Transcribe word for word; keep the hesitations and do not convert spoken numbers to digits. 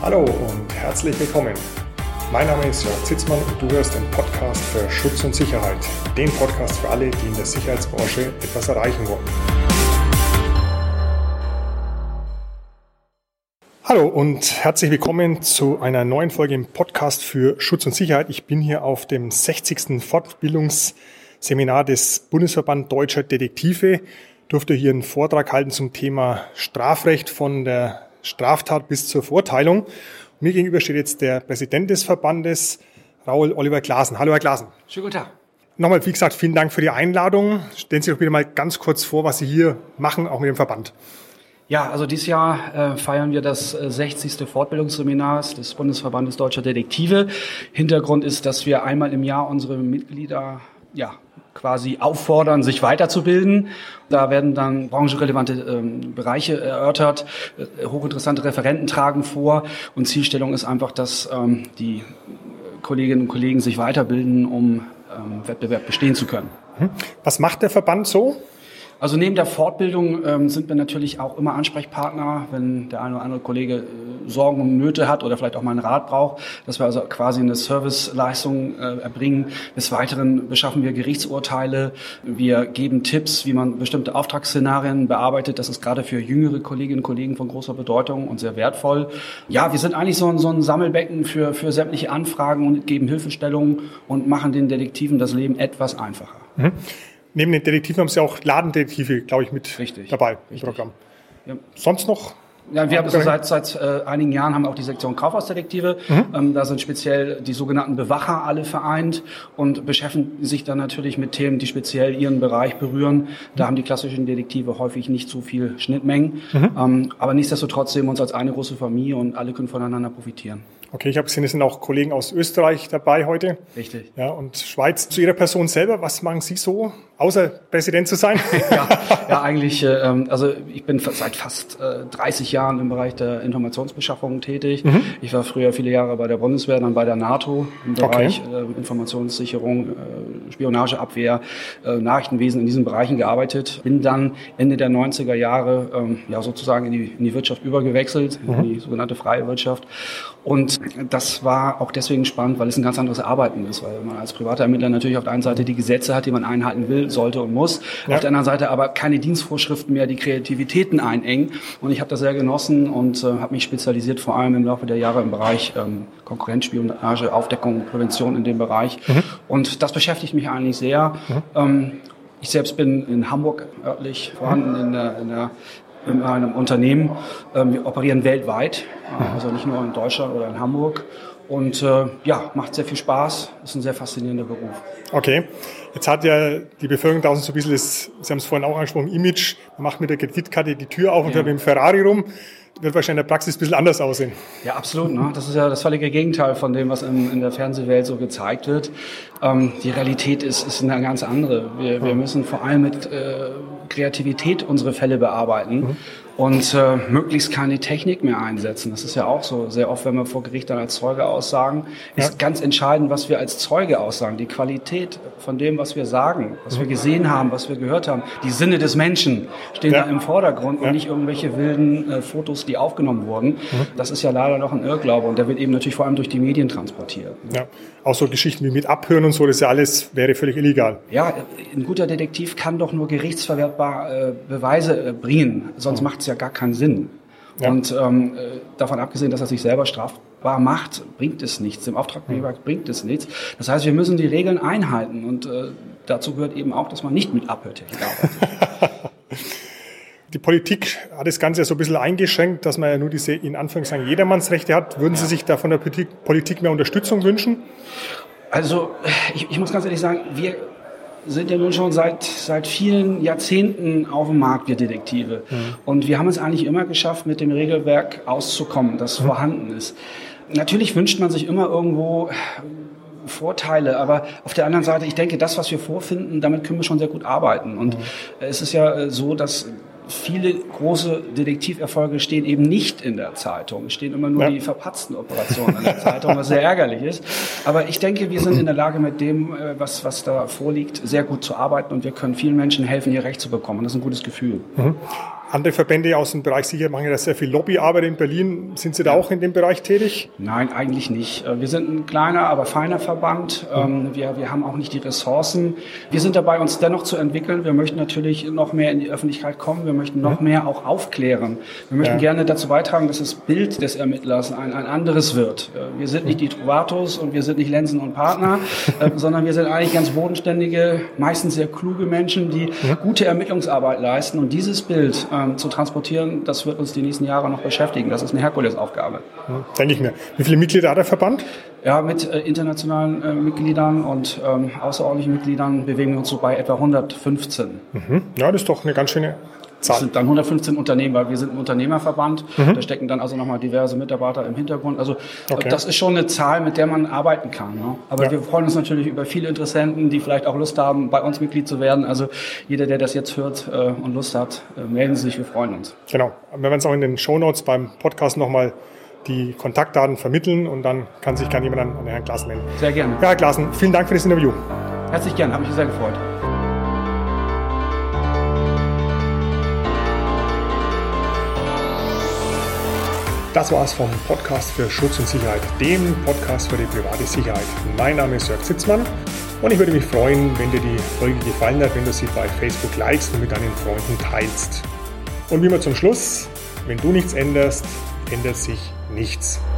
Hallo und herzlich willkommen. Mein Name ist Jörg Zitzmann und du hörst den Podcast für Schutz und Sicherheit. Den Podcast für alle, die in der Sicherheitsbranche etwas erreichen wollen. Hallo und herzlich willkommen zu einer neuen Folge im Podcast für Schutz und Sicherheit. Ich bin hier auf dem sechzigsten Fortbildungsseminar des Bundesverband Deutscher Detektive. Ich durfte hier einen Vortrag halten zum Thema Strafrecht von der Straftat bis zur Verurteilung. Mir gegenüber steht jetzt der Präsident des Verbandes, Raoul Oliver Glasen. Hallo, Herr Glasen. Schönen guten Tag. Nochmal, wie gesagt, vielen Dank für die Einladung. Stellen Sie doch bitte mal ganz kurz vor, was Sie hier machen, auch mit dem Verband. Ja, also dieses Jahr äh, feiern wir das äh, sechzigste Fortbildungsseminar des Bundesverbandes Deutscher Detektive. Hintergrund ist, dass wir einmal im Jahr unsere Mitglieder ja quasi auffordern, sich weiterzubilden. Da werden dann branchenrelevante ähm, Bereiche erörtert, äh, hochinteressante Referenten tragen vor und Zielstellung ist einfach, dass ähm, die Kolleginnen und Kollegen sich weiterbilden, um ähm, Wettbewerb bestehen zu können. Was macht der Verband so? Also neben der Fortbildung ähm, sind wir natürlich auch immer Ansprechpartner, wenn der eine oder andere Kollege äh, Sorgen und Nöte hat oder vielleicht auch mal einen Rat braucht, dass wir also quasi eine Serviceleistung äh, erbringen. Des Weiteren beschaffen wir Gerichtsurteile, wir geben Tipps, wie man bestimmte Auftragsszenarien bearbeitet. Das ist gerade für jüngere Kolleginnen und Kollegen von großer Bedeutung und sehr wertvoll. Ja, wir sind eigentlich so ein, so ein Sammelbecken für, für sämtliche Anfragen und geben Hilfestellungen und machen den Detektiven das Leben etwas einfacher. Mhm. Neben den Detektiven haben Sie auch Ladendetektive, glaube ich, mit Richtig, dabei im richtig. Programm. Ja. Sonst noch? Ja, wir haben so seit, seit äh, einigen Jahren haben wir auch die Sektion Kaufhausdetektive. Mhm. Ähm, da sind speziell die sogenannten Bewacher alle vereint und beschäftigen sich dann natürlich mit Themen, die speziell ihren Bereich berühren. Da haben die klassischen Detektive häufig nicht so viel Schnittmengen. Mhm. Ähm, aber nichtsdestotrotz sehen wir uns als eine große Familie und alle können voneinander profitieren. Okay, ich habe gesehen, es sind auch Kollegen aus Österreich dabei heute. Richtig. Ja, und Schweiz. Zu Ihrer Person selber, was machen Sie so, außer Präsident zu sein? ja, ja, eigentlich, äh, also ich bin seit fast äh, dreißig Jahren im Bereich der Informationsbeschaffung tätig. Mhm. Ich war früher viele Jahre bei der Bundeswehr, dann bei der NATO im Bereich okay. äh, Informationssicherung, äh, Spionageabwehr, äh, Nachrichtenwesen in diesen Bereichen gearbeitet. Bin dann Ende der neunziger Jahre ähm, ja sozusagen in die, in die Wirtschaft übergewechselt, mhm. in die sogenannte freie Wirtschaft. Und das war auch deswegen spannend, weil es ein ganz anderes Arbeiten ist, weil man als privater Ermittler natürlich auf der einen Seite die Gesetze hat, die man einhalten will, sollte und muss, ja. auf der anderen Seite aber keine Dienstvorschriften mehr, die Kreativitäten einengen. Und ich habe das sehr genossen und äh, habe mich spezialisiert, vor allem im Laufe der Jahre im Bereich ähm, Konkurrenzspionage, Aufdeckung, Prävention in dem Bereich. Mhm. Und das beschäftigt mich eigentlich sehr. Mhm. Ähm, ich selbst bin in Hamburg örtlich vorhanden, in der, in der in einem Unternehmen. Wir operieren weltweit, also nicht nur in Deutschland oder in Hamburg. Und äh, ja, macht sehr viel Spaß, ist ein sehr faszinierender Beruf. Okay, jetzt hat ja die Bevölkerung draußen so ein bisschen das, Sie haben es vorhin auch angesprochen, Image, man macht mit der Kreditkarte die Tür auf und ja. fährt mit dem Ferrari rum. Wird wahrscheinlich in der Praxis ein bisschen anders aussehen. Ja, absolut. Ne? Das ist ja das völlige Gegenteil von dem, was in, in der Fernsehwelt so gezeigt wird. Ähm, die Realität ist, ist eine ganz andere. Wir, wir müssen vor allem mit äh, Kreativität unsere Fälle bearbeiten. Mhm. Und äh, möglichst keine Technik mehr einsetzen. Das ist ja auch so. Sehr oft, wenn wir vor Gericht dann als Zeuge aussagen, ist ja. ganz entscheidend, was wir als Zeuge aussagen. Die Qualität von dem, was wir sagen, was wir gesehen haben, was wir gehört haben. Die Sinne des Menschen stehen ja. da im Vordergrund ja. und nicht irgendwelche wilden äh, Fotos, die aufgenommen wurden. Mhm. Das ist ja leider noch ein Irrglaube und der wird eben natürlich vor allem durch die Medien transportiert. Ja. Auch so Geschichten wie mit Abhören und so, das ja alles wäre völlig illegal. Ja, ein guter Detektiv kann doch nur gerichtsverwertbare äh, Beweise äh, bringen, sonst mhm. macht es ja gar keinen Sinn. Ja. Und ähm, davon abgesehen, dass er sich selber strafbar macht, bringt es nichts. Dem Auftraggeber mhm. bringt es nichts. Das heißt, wir müssen die Regeln einhalten und äh, dazu gehört eben auch, dass man nicht mit Abhörtechnik arbeitet. Die Politik hat das Ganze ja so ein bisschen eingeschränkt, dass man ja nur diese, in Anführungszeichen, Jedermannsrechte hat. Würden ja. Sie sich da von der Politik mehr Unterstützung wünschen? Also, ich, ich muss ganz ehrlich sagen, wir sind ja nun schon seit, seit vielen Jahrzehnten auf dem Markt, wir Detektive. Mhm. Und wir haben es eigentlich immer geschafft, mit dem Regelwerk auszukommen, das mhm. vorhanden ist. Natürlich wünscht man sich immer irgendwo Vorteile, aber auf der anderen Seite, ich denke, das, was wir vorfinden, damit können wir schon sehr gut arbeiten. Und mhm. es ist ja so, dass viele große Detektiverfolge stehen eben nicht in der Zeitung. Es stehen immer nur ja. die verpatzten Operationen in der Zeitung, was sehr ärgerlich ist. Aber ich denke, wir sind in der Lage, mit dem, was, was da vorliegt, sehr gut zu arbeiten und wir können vielen Menschen helfen, ihr Recht zu bekommen. Und das ist ein gutes Gefühl. Mhm. Andere Verbände aus dem Bereich Sicherheit machen ja sehr viel Lobbyarbeit in Berlin. Sind Sie da auch in dem Bereich tätig? Nein, eigentlich nicht. Wir sind ein kleiner, aber feiner Verband. Mhm. Wir, wir haben auch nicht die Ressourcen. Wir sind dabei, uns dennoch zu entwickeln. Wir möchten natürlich noch mehr in die Öffentlichkeit kommen. Wir möchten noch mhm. mehr auch aufklären. Wir möchten ja. gerne dazu beitragen, dass das Bild des Ermittlers ein, ein anderes wird. Wir sind nicht die Trovatos und wir sind nicht Lenzen und Partner, sondern wir sind eigentlich ganz bodenständige, meistens sehr kluge Menschen, die mhm. gute Ermittlungsarbeit leisten. Und dieses Bild ähm, zu transportieren, das wird uns die nächsten Jahre noch beschäftigen. Das ist eine Herkulesaufgabe. Mhm. Denke ich mir. Wie viele Mitglieder hat der Verband? Ja, mit äh, internationalen äh, Mitgliedern und ähm, außerordentlichen Mitgliedern bewegen wir uns so bei etwa hundertfünfzehn. Mhm. Ja, das ist doch eine ganz schöne Zahl. Das sind dann hundertfünfzehn Unternehmen, weil wir sind ein Unternehmerverband. Mhm. Da stecken dann also nochmal diverse Mitarbeiter im Hintergrund. Also okay. das ist schon eine Zahl, mit der man arbeiten kann. Ne? Aber ja. wir freuen uns natürlich über viele Interessenten, die vielleicht auch Lust haben, bei uns Mitglied zu werden. Also jeder, der das jetzt hört äh, und Lust hat, äh, melden Sie sich, wir freuen uns. Genau. Wir werden es auch in den Shownotes beim Podcast nochmal die Kontaktdaten vermitteln und dann kann sich gerne jemand an, an Herrn Glassen wenden. Sehr gerne. Ja, Herr Glassen, vielen Dank für das Interview. Herzlich gern, habe mich sehr gefreut. Das war's vom Podcast für Schutz und Sicherheit, dem Podcast für die private Sicherheit. Mein Name ist Jörg Zitzmann und ich würde mich freuen, wenn dir die Folge gefallen hat, wenn du sie bei Facebook likest und mit deinen Freunden teilst. Und wie immer zum Schluss, wenn du nichts änderst, ändert sich nichts.